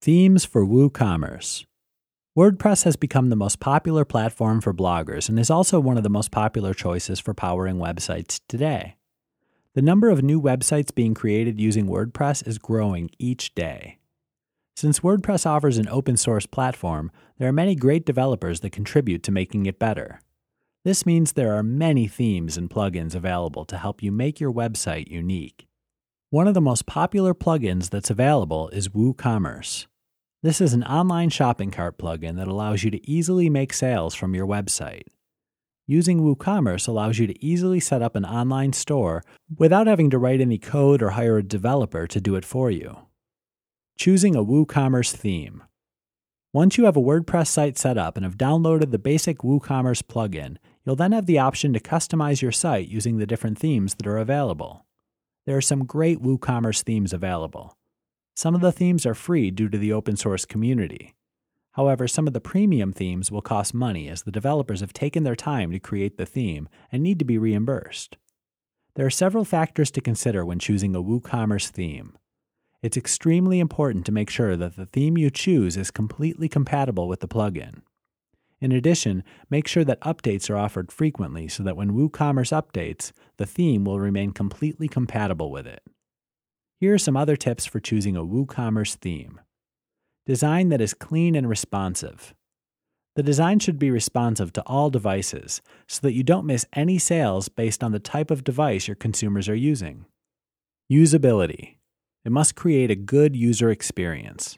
Themes for WooCommerce. WordPress has become the most popular platform for bloggers and is also one of the most popular choices for powering websites today. The number of new websites being created using WordPress is growing each day. Since WordPress offers an open source platform, there are many great developers that contribute to making it better. This means there are many themes and plugins available to help you make your website unique. One of the most popular plugins that's available is WooCommerce. This is an online shopping cart plugin that allows you to easily make sales from your website. Using WooCommerce allows you to easily set up an online store without having to write any code or hire a developer to do it for you. Choosing a WooCommerce theme. Once you have a WordPress site set up and have downloaded the basic WooCommerce plugin, you'll then have the option to customize your site using the different themes that are available. There are some great WooCommerce themes available. Some of the themes are free due to the open source community. However, some of the premium themes will cost money as the developers have taken their time to create the theme and need to be reimbursed. There are several factors to consider when choosing a WooCommerce theme. It's extremely important to make sure that the theme you choose is completely compatible with the plugin. In addition, make sure that updates are offered frequently so that when WooCommerce updates, the theme will remain completely compatible with it. Here are some other tips for choosing a WooCommerce theme. Design that is clean and responsive. The design should be responsive to all devices so that you don't miss any sales based on the type of device your consumers are using. Usability. It must create a good user experience.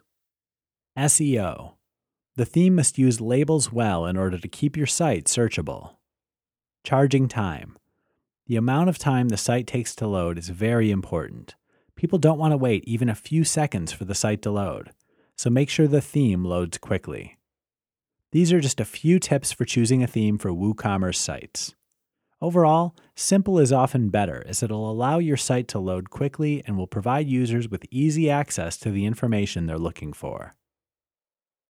SEO. The theme must use labels well in order to keep your site searchable. Charging time. The amount of time the site takes to load is very important. People don't want to wait even a few seconds for the site to load, so make sure the theme loads quickly. These are just a few tips for choosing a theme for WooCommerce sites. Overall, simple is often better as it'll allow your site to load quickly and will provide users with easy access to the information they're looking for.